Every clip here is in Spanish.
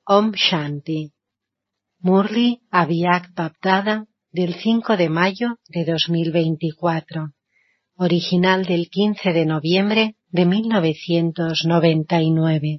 Om Shanti. Murli Abhyak Bapdada del 5 de mayo de 2024. Original del 15 de noviembre de 1999.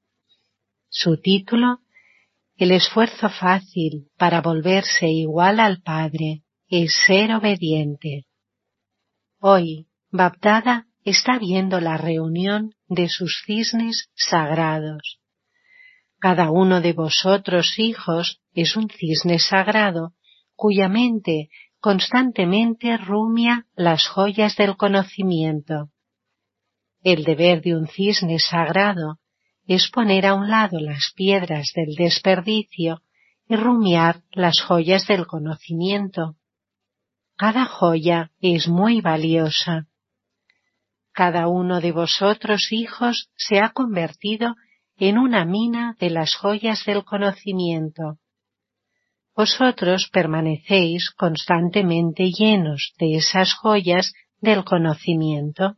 Su título: El esfuerzo fácil para volverse igual al Padre es ser obediente. Hoy, Bapdada está viendo la reunión de sus cisnes sagrados. Cada uno de vosotros, hijos, es un cisne sagrado, cuya mente constantemente rumia las joyas del conocimiento. El deber de un cisne sagrado es poner a un lado las piedras del desperdicio y rumiar las joyas del conocimiento. Cada joya es muy valiosa. Cada uno de vosotros, hijos, se ha convertido en una mina de las joyas del conocimiento. Vosotros permanecéis constantemente llenos de esas joyas del conocimiento.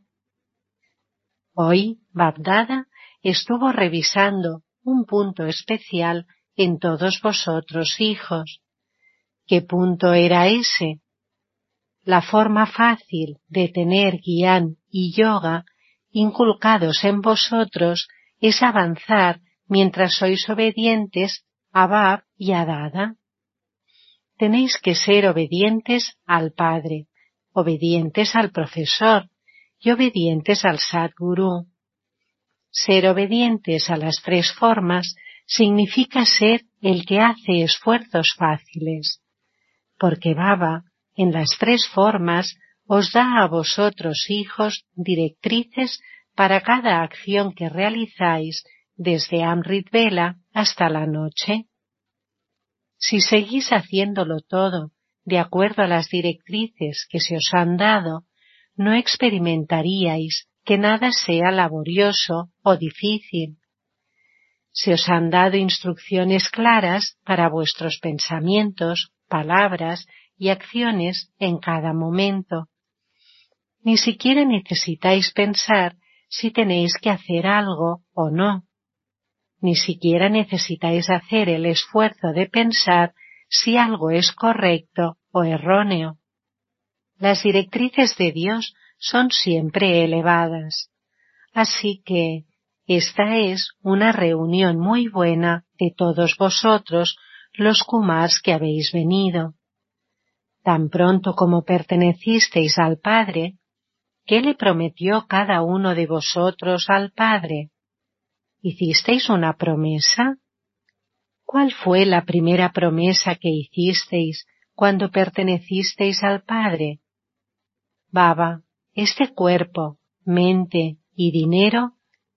Hoy, Bapdada estuvo revisando un punto especial en todos vosotros, hijos. ¿Qué punto era ese? La forma fácil de tener Gyan y Yoga inculcados en vosotros es avanzar mientras sois obedientes a Bab y a Dada. Tenéis que ser obedientes al Padre, obedientes al Profesor y obedientes al Sadguru. Ser obedientes a las tres formas significa ser el que hace esfuerzos fáciles, porque Baba, en las tres formas, os da a vosotros, hijos, directrices para cada acción que realizáis desde Amrit Vela hasta la noche. Si seguís haciéndolo todo de acuerdo a las directrices que se os han dado, no experimentaríais que nada sea laborioso o difícil. Se os han dado instrucciones claras para vuestros pensamientos, palabras y acciones en cada momento. Ni siquiera necesitáis pensar si tenéis que hacer algo o no. Ni siquiera necesitáis hacer el esfuerzo de pensar si algo es correcto o erróneo. Las directrices de Dios son siempre elevadas. Así que esta es una reunión muy buena de todos vosotros, los Kumars que habéis venido. Tan pronto como pertenecisteis al Padre, ¿qué le prometió cada uno de vosotros al Padre? ¿Hicisteis una promesa? ¿Cuál fue la primera promesa que hicisteis cuando pertenecisteis al Padre? Baba, este cuerpo, mente y dinero.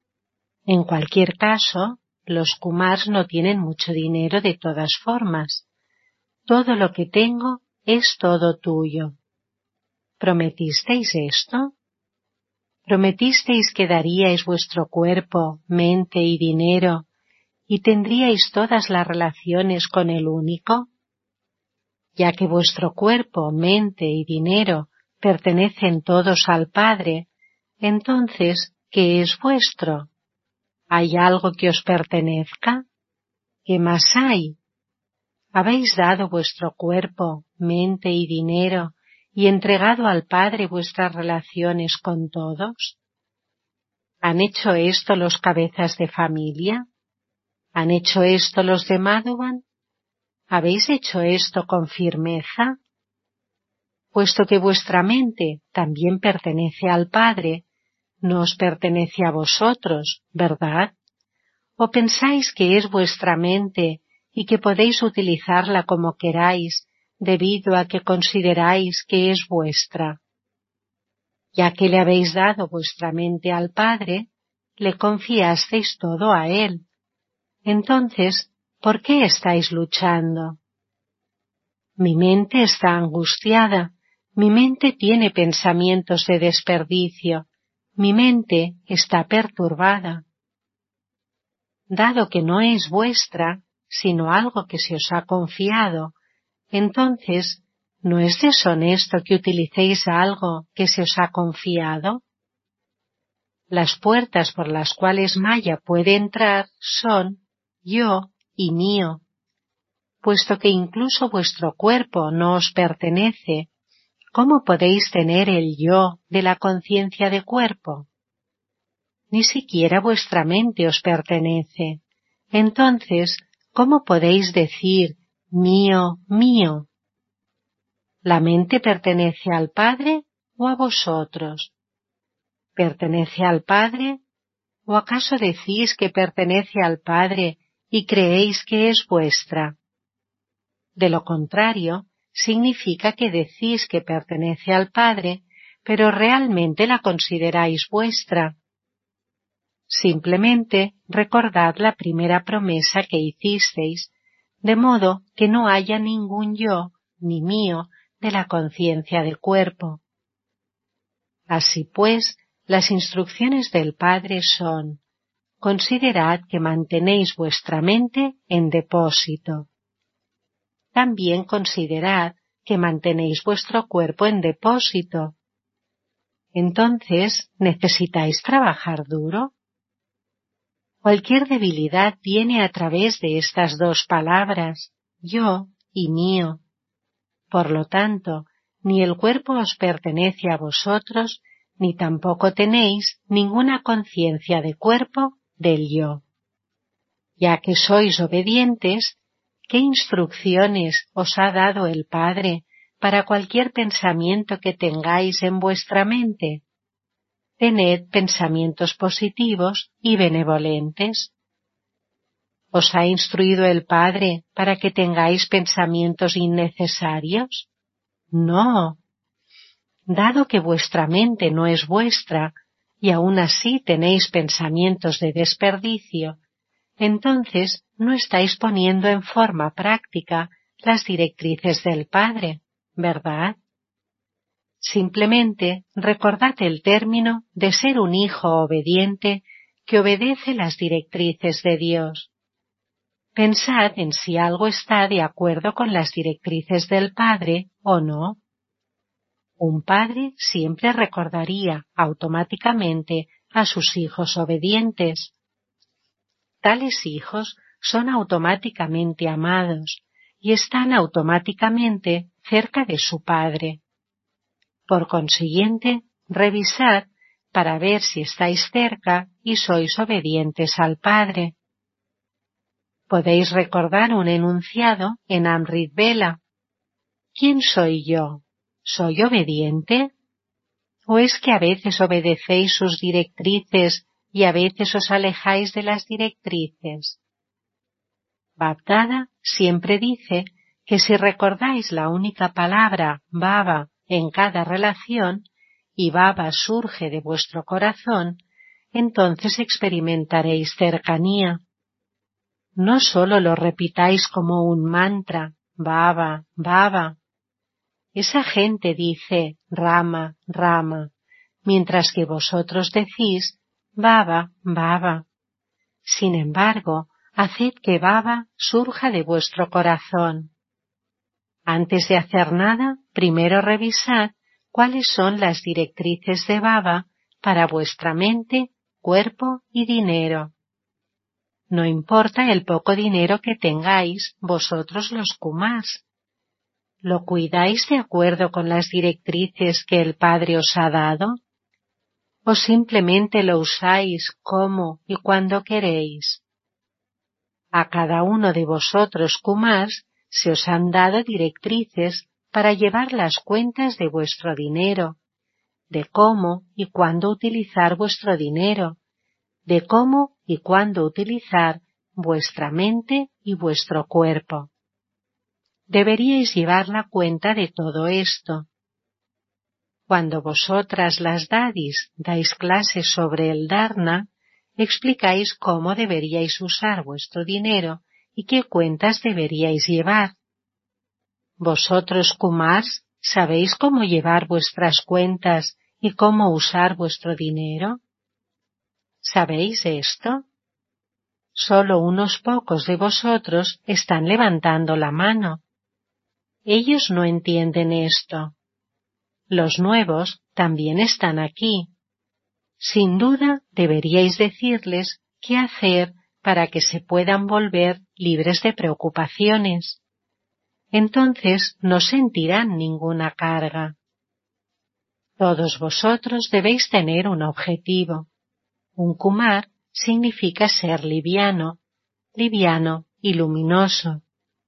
En cualquier caso, los Kumars no tienen mucho dinero de todas formas. Todo lo que tengo es todo tuyo. ¿Prometisteis esto? ¿Prometisteis que daríais vuestro cuerpo, mente y dinero y tendríais todas las relaciones con el único? Ya que vuestro cuerpo, mente y dinero pertenecen todos al Padre, entonces, ¿qué es vuestro? ¿Hay algo que os pertenezca? ¿Qué más hay? ¿Habéis dado vuestro cuerpo, mente y dinero y entregado al Padre vuestras relaciones con todos? ¿Han hecho esto los cabezas de familia? ¿Han hecho esto los de Madhuban? ¿Habéis hecho esto con firmeza? Puesto que vuestra mente también pertenece al Padre, no os pertenece a vosotros, ¿verdad? ¿O pensáis que es vuestra mente y que podéis utilizarla como queráis debido a que consideráis que es vuestra? Ya que le habéis dado vuestra mente al Padre, le confiasteis todo a Él. Entonces, ¿por qué estáis luchando? Mi mente está angustiada, mi mente tiene pensamientos de desperdicio, mi mente está perturbada. Dado que no es vuestra, sino algo que se os ha confiado, entonces, ¿no es deshonesto que utilicéis algo que se os ha confiado? Las puertas por las cuales Maya puede entrar son yo y mío. Puesto que incluso vuestro cuerpo no os pertenece, ¿cómo podéis tener el yo de la conciencia de cuerpo? Ni siquiera vuestra mente os pertenece. Entonces, ¿cómo podéis decir mío, mío? ¿La mente pertenece al Padre o a vosotros? ¿Pertenece al Padre? ¿O acaso decís que pertenece al Padre y creéis que es vuestra? De lo contrario, significa que decís que pertenece al Padre, pero realmente la consideráis vuestra. Simplemente recordad la primera promesa que hicisteis, de modo que no haya ningún yo, ni mío, de la conciencia del cuerpo. Así pues, las instrucciones del Padre son: considerad que mantenéis vuestra mente en depósito. También considerad que mantenéis vuestro cuerpo en depósito. Entonces, ¿necesitáis trabajar duro? Cualquier debilidad viene a través de estas dos palabras, yo y mío. Por lo tanto, ni el cuerpo os pertenece a vosotros, ni tampoco tenéis ninguna conciencia de cuerpo del yo. Ya que sois obedientes, ¿qué instrucciones os ha dado el Padre para cualquier pensamiento que tengáis en vuestra mente? Tened pensamientos positivos y benevolentes. ¿Os ha instruido el Padre para que tengáis pensamientos innecesarios? No. Dado que vuestra mente no es vuestra, y aún así tenéis pensamientos de desperdicio, entonces no estáis poniendo en forma práctica las directrices del Padre, ¿verdad? Simplemente recordad el término de ser un hijo obediente que obedece las directrices de Dios. Pensad en si algo está de acuerdo con las directrices del Padre o no. Un padre siempre recordaría automáticamente a sus hijos obedientes. Tales hijos son automáticamente amados y están automáticamente cerca de su Padre. Por consiguiente, revisad para ver si estáis cerca y sois obedientes al Padre. Podéis recordar un enunciado en Amrit Vela. ¿Quién soy yo? ¿Soy obediente? ¿O es que a veces obedecéis sus directrices y a veces os alejáis de las directrices? Bapdada siempre dice que si recordáis la única palabra Baba en cada relación, y Baba surge de vuestro corazón, entonces experimentaréis cercanía. No solo lo repitáis como un mantra, Baba, Baba. Esa gente dice Rama, Rama, mientras que vosotros decís Baba, Baba. Sin embargo, haced que Baba surja de vuestro corazón. Antes de hacer nada, primero revisad cuáles son las directrices de Baba para vuestra mente, cuerpo y dinero. No importa el poco dinero que tengáis vosotros los kumás. ¿Lo cuidáis de acuerdo con las directrices que el Padre os ha dado? ¿O simplemente lo usáis como y cuando queréis? A cada uno de vosotros kumás se os han dado directrices para llevar las cuentas de vuestro dinero, de cómo y cuándo utilizar vuestro dinero, de cómo y cuándo utilizar vuestra mente y vuestro cuerpo. Deberíais llevar la cuenta de todo esto. Cuando vosotras las dadis dais clases sobre el dharna, explicáis cómo deberíais usar vuestro dinero y qué cuentas deberíais llevar. Vosotros, kumars, ¿sabéis cómo llevar vuestras cuentas y cómo usar vuestro dinero? ¿Sabéis esto? Solo unos pocos de vosotros están levantando la mano. Ellos no entienden esto. Los nuevos también están aquí. Sin duda deberíais decirles qué hacer para que se puedan volver libres de preocupaciones. Entonces no sentirán ninguna carga. Todos vosotros debéis tener un objetivo. Un kumar significa ser liviano, liviano y luminoso.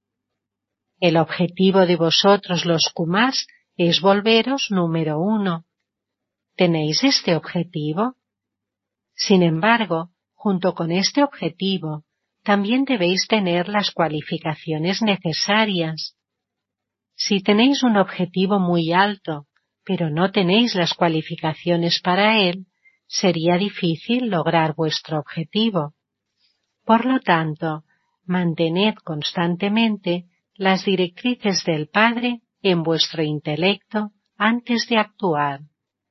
El objetivo de vosotros los kumars es volveros número 1. ¿Tenéis este objetivo? Sin embargo, junto con este objetivo, también debéis tener las cualificaciones necesarias. Si tenéis un objetivo muy alto, pero no tenéis las cualificaciones para él, sería difícil lograr vuestro objetivo. Por lo tanto, mantened constantemente las directrices del Padre en vuestro intelecto antes de actuar.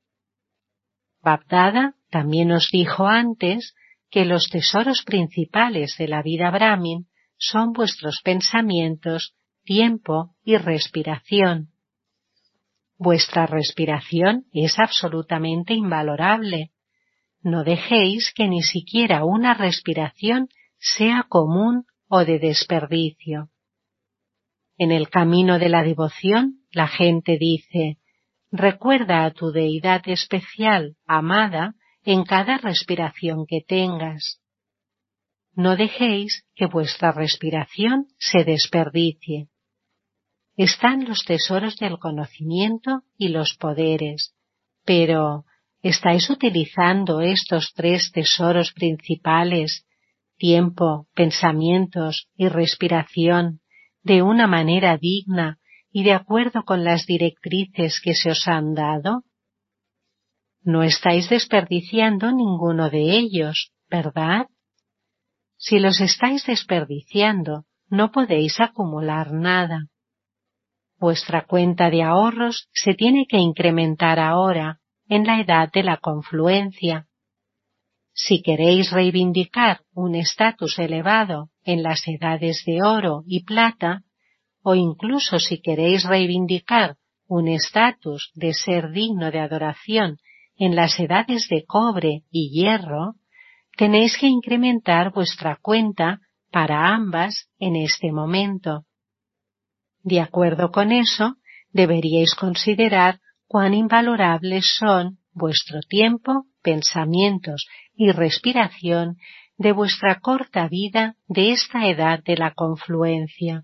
Bab Dada también os dijo antes que los tesoros principales de la vida Brahmin son vuestros pensamientos, tiempo y respiración. Vuestra respiración es absolutamente invalorable. No dejéis que ni siquiera una respiración sea común o de desperdicio. En el camino de la devoción, la gente dice: recuerda a tu deidad especial, amada, en cada respiración que tengas. No dejéis que vuestra respiración se desperdicie. Están los tesoros del conocimiento y los poderes, pero ¿estáis utilizando estos 3 tesoros principales, tiempo, pensamientos y respiración, de una manera digna y de acuerdo con las directrices que se os han dado? No estáis desperdiciando ninguno de ellos, ¿verdad? Si los estáis desperdiciando, no podéis acumular nada. Vuestra cuenta de ahorros se tiene que incrementar ahora, en la edad de la confluencia. Si queréis reivindicar un estatus elevado en las edades de oro y plata, o incluso si queréis reivindicar un estatus de ser digno de adoración en las edades de cobre y hierro, tenéis que incrementar vuestra cuenta para ambas en este momento. De acuerdo con eso, deberíais considerar cuán invalorables son vuestro tiempo, pensamientos y respiración de vuestra corta vida de esta edad de la confluencia.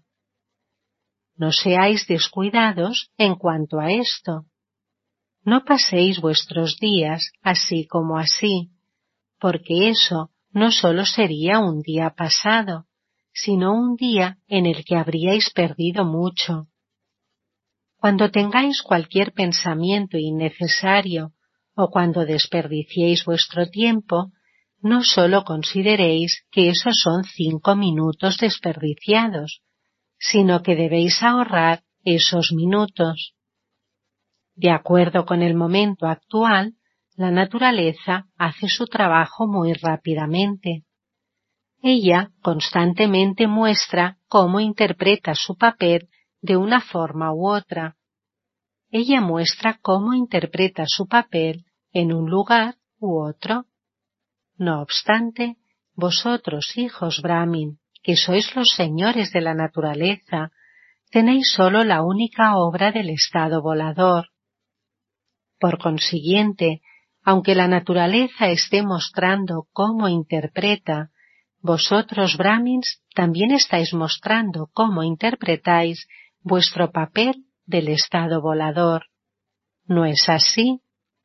No seáis descuidados en cuanto a esto. No paséis vuestros días así como así, porque eso no solo sería un día pasado, sino un día en el que habríais perdido mucho. Cuando tengáis cualquier pensamiento innecesario o cuando desperdiciéis vuestro tiempo, no solo consideréis que esos son 5 minutos desperdiciados, sino que debéis ahorrar esos minutos. De acuerdo con el momento actual, la naturaleza hace su trabajo muy rápidamente. Ella constantemente muestra cómo interpreta su papel de una forma u otra. Ella muestra cómo interpreta su papel en un lugar u otro. No obstante, vosotros, hijos Brahmin, que sois los señores de la naturaleza, tenéis solo la única obra del estado volador. Por consiguiente, aunque la naturaleza esté mostrando cómo interpreta, vosotros, Brahmins, también estáis mostrando cómo interpretáis vuestro papel del estado volador. ¿No es así?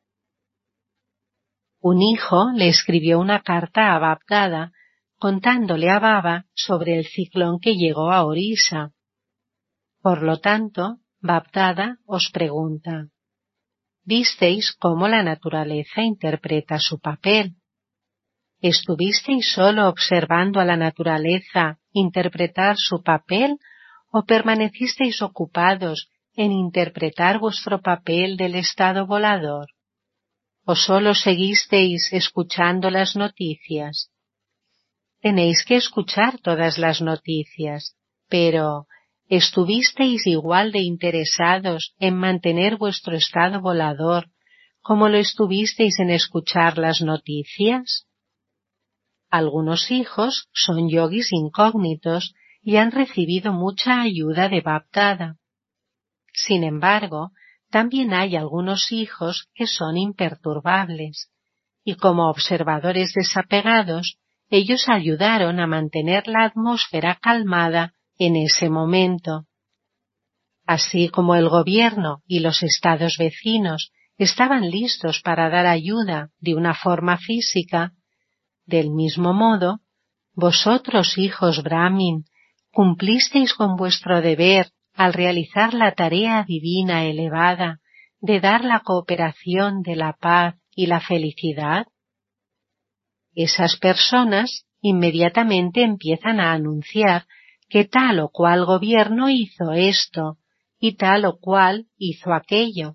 Un hijo le escribió una carta a Bab Dada contándole a Baba sobre el ciclón que llegó a Orissa. Por lo tanto, Bab Dada os pregunta: ¿visteis cómo la naturaleza interpreta su papel? ¿Estuvisteis solo observando a la naturaleza interpretar su papel o permanecisteis ocupados en interpretar vuestro papel del estado volador? ¿O solo seguisteis escuchando las noticias? Tenéis que escuchar todas las noticias, pero ¿estuvisteis igual de interesados en mantener vuestro estado volador como lo estuvisteis en escuchar las noticias? Algunos hijos son yogis incógnitos y han recibido mucha ayuda de Bap-Dada. Sin embargo, también hay algunos hijos que son imperturbables, y como observadores desapegados, ellos ayudaron a mantener la atmósfera calmada en ese momento. Así como el gobierno y los estados vecinos estaban listos para dar ayuda de una forma física, del mismo modo, vosotros, hijos Brahmin, cumplisteis con vuestro deber al realizar la tarea divina elevada de dar la cooperación de la paz y la felicidad. Esas personas inmediatamente empiezan a anunciar que tal o cual gobierno hizo esto y tal o cual hizo aquello.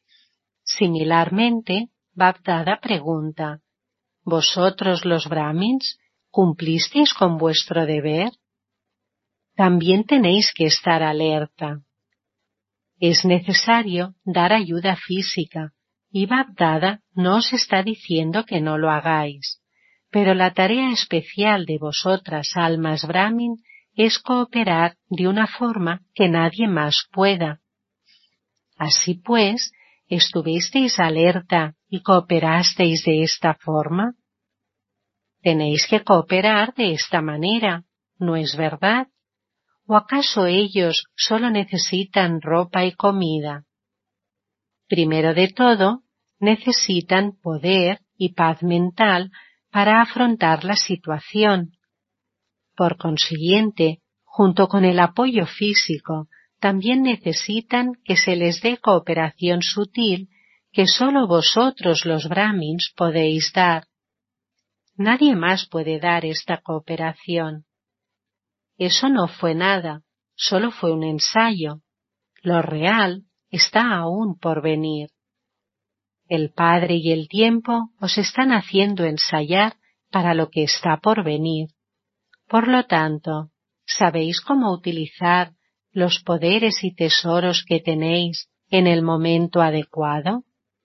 Similarmente, Bap-Dada pregunta: ¿vosotros los Brahmins cumplisteis con vuestro deber? También tenéis que estar alerta. Es necesario dar ayuda física, y Bap-Dada no os está diciendo que no lo hagáis, pero la tarea especial de vosotras almas Brahmin es cooperar de una forma que nadie más pueda. Así pues, ¿estuvisteis alerta y cooperasteis de esta forma? Tenéis que cooperar de esta manera, ¿no es verdad? ¿O acaso ellos solo necesitan ropa y comida? Primero de todo, necesitan poder y paz mental para afrontar la situación. Por consiguiente, junto con el apoyo físico, también necesitan que se les dé cooperación sutil que sólo vosotros los Brahmins podéis dar. Nadie más puede dar esta cooperación. Eso no fue nada, solo fue un ensayo. Lo real está aún por venir. El Padre y el tiempo os están haciendo ensayar para lo que está por venir. Por lo tanto, ¿sabéis cómo utilizar los poderes y tesoros que tenéis en el momento adecuado?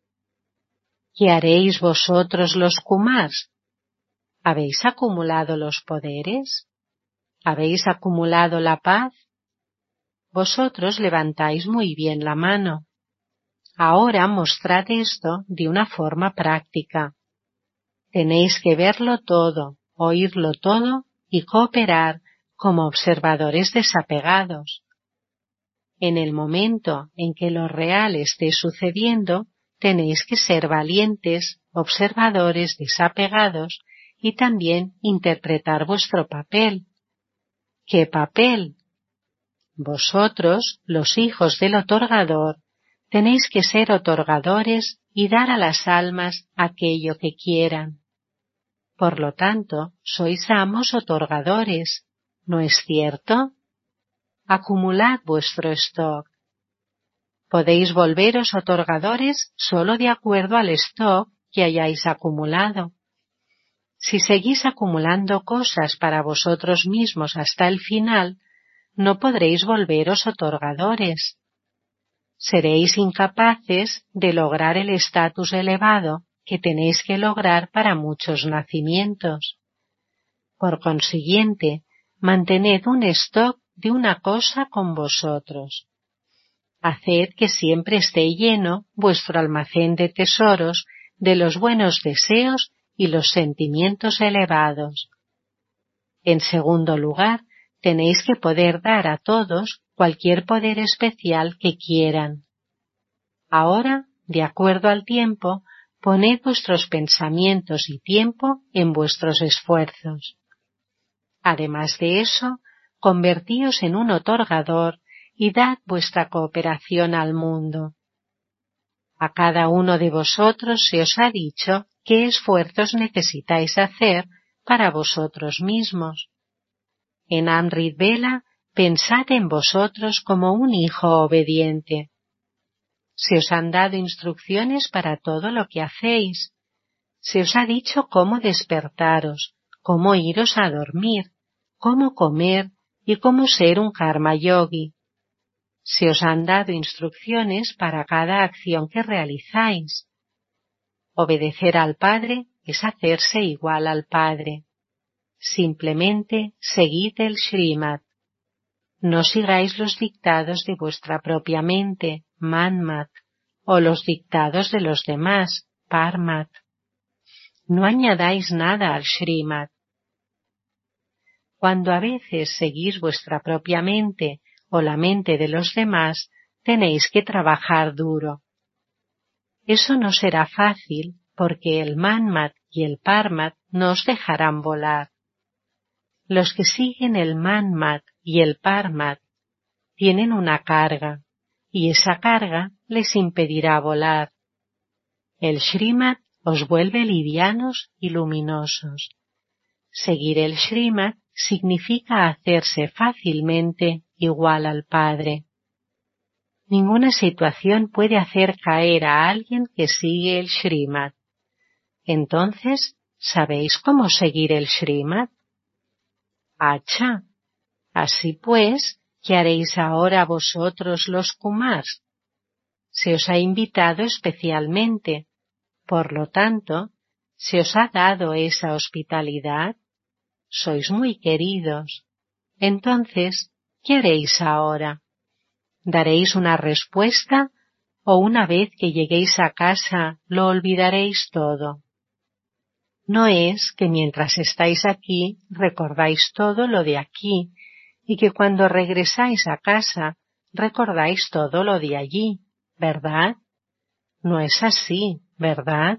¿Qué haréis vosotros los Kumars? ¿Habéis acumulado los poderes? ¿Habéis acumulado la paz? Vosotros levantáis muy bien la mano. Ahora mostrad esto de una forma práctica. Tenéis que verlo todo, oírlo todo y cooperar como observadores desapegados. En el momento en que lo real esté sucediendo, tenéis que ser valientes, observadores desapegados y también interpretar vuestro papel. ¿Qué papel? Vosotros, los hijos del otorgador, tenéis que ser otorgadores y dar a las almas aquello que quieran. Por lo tanto, sois amos otorgadores, ¿no es cierto? Acumulad vuestro stock. Podéis volveros otorgadores solo de acuerdo al stock que hayáis acumulado. Si seguís acumulando cosas para vosotros mismos hasta el final, no podréis volveros otorgadores. Seréis incapaces de lograr el estatus elevado que tenéis que lograr para muchos nacimientos. Por consiguiente, mantened un stock de una cosa con vosotros. Haced que siempre esté lleno vuestro almacén de tesoros de los buenos deseos y los sentimientos elevados. En segundo lugar, tenéis que poder dar a todos cualquier poder especial que quieran. Ahora, de acuerdo al tiempo, poned vuestros pensamientos y tiempo en vuestros esfuerzos. Además de eso, convertíos en un otorgador y dad vuestra cooperación al mundo. A cada uno de vosotros se os ha dicho qué esfuerzos necesitáis hacer para vosotros mismos. En Amrit Vela, pensad en vosotros como un hijo obediente. Se os han dado instrucciones para todo lo que hacéis. Se os ha dicho cómo despertaros, cómo iros a dormir, cómo comer y cómo ser un karma yogi. Se os han dado instrucciones para cada acción que realizáis. Obedecer al Padre es hacerse igual al Padre. simplemente seguid el Srimad. No sigáis los dictados de vuestra propia mente, Manmat, o los dictados de los demás, Parmat. No añadáis nada al Srimad. Cuando a veces seguís vuestra propia mente o la mente de los demás, tenéis que trabajar duro. Eso no será fácil porque el Manmat y el Parmat no os dejarán volar. Los que siguen el Manmat y el Parmat tienen una carga, y esa carga les impedirá volar. El Srimad os vuelve livianos y luminosos. Seguir el Srimad significa hacerse fácilmente igual al Padre. Ninguna situación puede hacer caer a alguien que sigue el Srimad. Entonces, ¿sabéis cómo seguir el Srimad? ¡Acha! Así pues, ¿qué haréis ahora vosotros los Kumars? Se os ha invitado especialmente. Por lo tanto, ¿se os ha dado esa hospitalidad? Sois muy queridos. Entonces, ¿qué haréis ahora? ¿Daréis una respuesta o una vez que lleguéis a casa lo olvidaréis todo? No es que mientras estáis aquí recordáis todo lo de aquí y que cuando regresáis a casa recordáis todo lo de allí, ¿verdad? No es así, ¿verdad?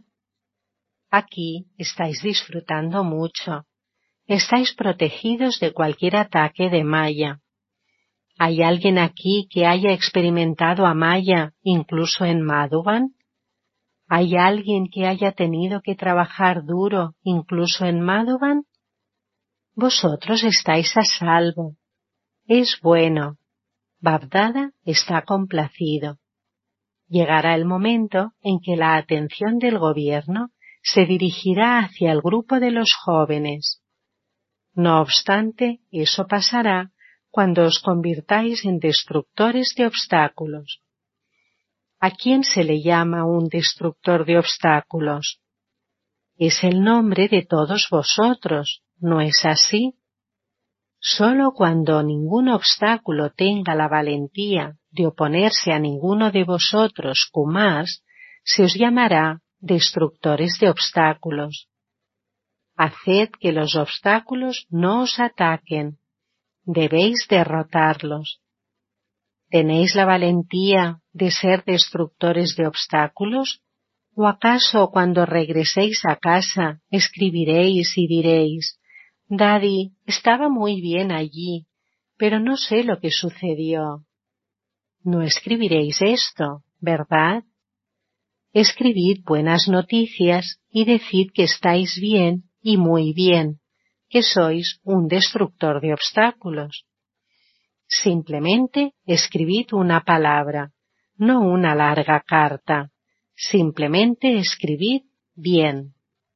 Aquí estáis disfrutando mucho. Estáis protegidos de cualquier ataque de Maya. ¿Hay alguien aquí que haya experimentado a Maya incluso en Madhuban? ¿Hay alguien que haya tenido que trabajar duro incluso en Madhuban? Vosotros estáis a salvo. Es bueno. Bab-Dada está complacido. Llegará el momento en que la atención del gobierno se dirigirá hacia el grupo de los jóvenes. No obstante, eso pasará cuando os convirtáis en destructores de obstáculos. ¿A quién se le llama un destructor de obstáculos? Es el nombre de todos vosotros, ¿no es así? Solo cuando ningún obstáculo tenga la valentía de oponerse a ninguno de vosotros, Kumars, se os llamará destructores de obstáculos. Haced que los obstáculos no os ataquen. Debéis derrotarlos. ¿Tenéis la valentía de ser destructores de obstáculos? ¿O acaso cuando regreséis a casa escribiréis y diréis: Daddy, estaba muy bien allí, pero no sé lo que sucedió? No escribiréis esto, ¿verdad? Escribid buenas noticias y decid que estáis bien y muy bien, que sois un destructor de obstáculos. Simplemente escribid una palabra, no una larga carta. Simplemente escribid bien.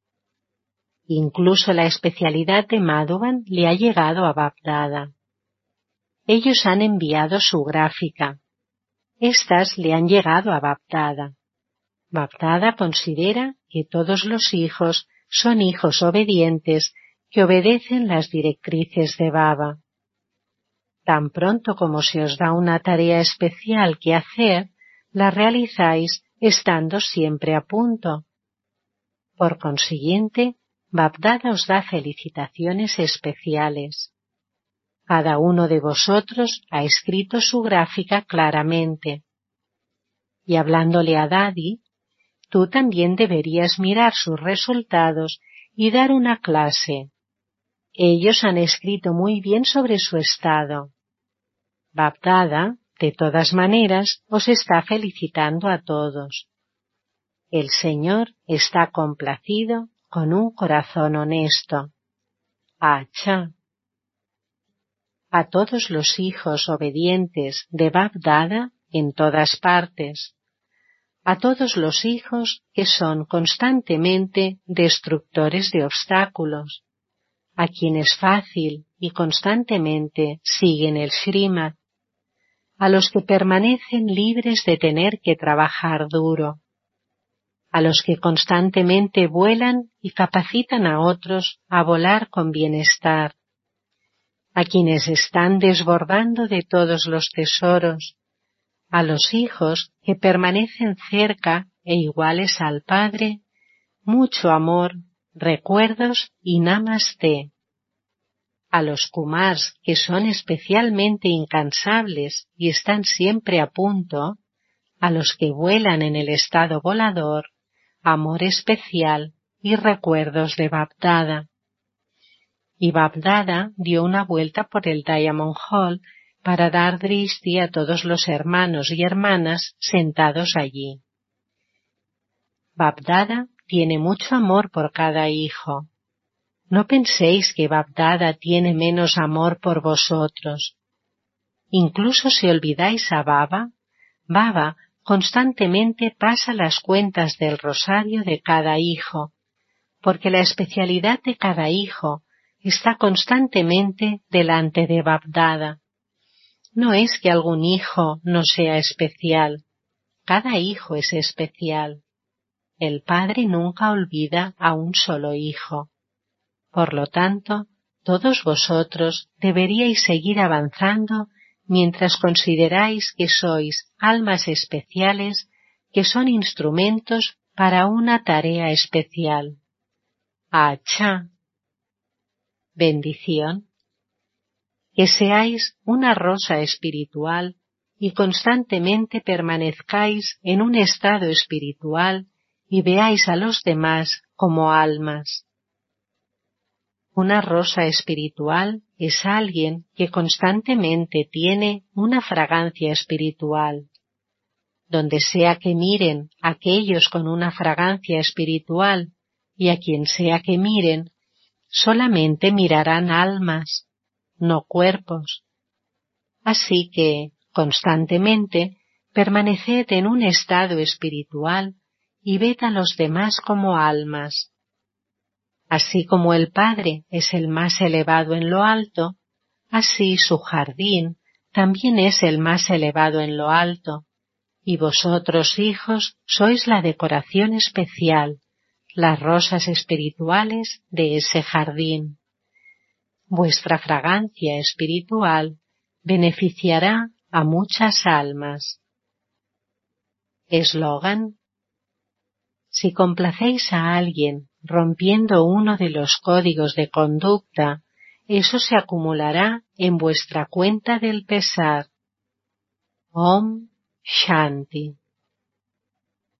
Incluso la especialidad de Madhuban le ha llegado a Bab-Dada. Ellos han enviado su gráfica. Estas le han llegado a Bab-Dada. Bab-Dada considera que todos los hijos son hijos obedientes que obedecen las directrices de Baba. Tan pronto como se os da una tarea especial que hacer, la realizáis estando siempre a punto. Por consiguiente, Bab-Dada os da felicitaciones especiales. Cada uno de vosotros ha escrito su gráfica claramente. Y hablándole a Daddy, tú también deberías mirar sus resultados y dar una clase. Ellos han escrito muy bien sobre su estado. Bab-Dada, de todas maneras, os está felicitando a todos. El Señor está complacido con un corazón honesto. ¡Acha! A todos los hijos obedientes de Bab-Dada en todas partes. A todos los hijos que son constantemente destructores de obstáculos. A quienes fácil y constantemente siguen el Srimad. A los que permanecen libres de tener que trabajar duro. a los que constantemente vuelan y capacitan a otros a volar con bienestar, a quienes están desbordando de todos los tesoros, a los hijos que permanecen cerca e iguales al Padre, mucho amor, recuerdos y namaste. A los kumars que son especialmente incansables y están siempre a punto, a los que vuelan en el estado volador, amor especial y recuerdos de Bapdada. Y Bapdada dio una vuelta por el Diamond Hall para dar drishti a todos los hermanos y hermanas sentados allí. Bapdada tiene mucho amor por cada hijo. No penséis que Bapdada tiene menos amor por vosotros. Incluso si olvidáis a Baba, Baba constantemente pasa las cuentas del rosario de cada hijo, porque la especialidad de cada hijo está constantemente delante de Bapdada. No es que algún hijo no sea especial, cada hijo es especial. El Padre nunca olvida a un solo hijo. Por lo tanto, todos vosotros deberíais seguir avanzando mientras consideráis que sois almas especiales que son instrumentos para una tarea especial. Achá. Bendición. Que seáis una rosa espiritual y constantemente permanezcáis en un estado espiritual y veáis a los demás como almas. Una rosa espiritual es alguien que constantemente tiene una fragancia espiritual. Donde sea que miren aquellos con una fragancia espiritual y a quien sea que miren, solamente mirarán almas, no cuerpos. Así que, constantemente, permaneced en un estado espiritual y ved a los demás como almas. Así como el Padre es el más elevado en lo alto, así su jardín también es el más elevado en lo alto, y vosotros, hijos, sois la decoración especial, las rosas espirituales de ese jardín. Vuestra fragancia espiritual beneficiará a muchas almas. Eslogan: si complacéis a alguien rompiendo uno de los códigos de conducta, eso se acumulará en vuestra cuenta del pesar. Om Shanti.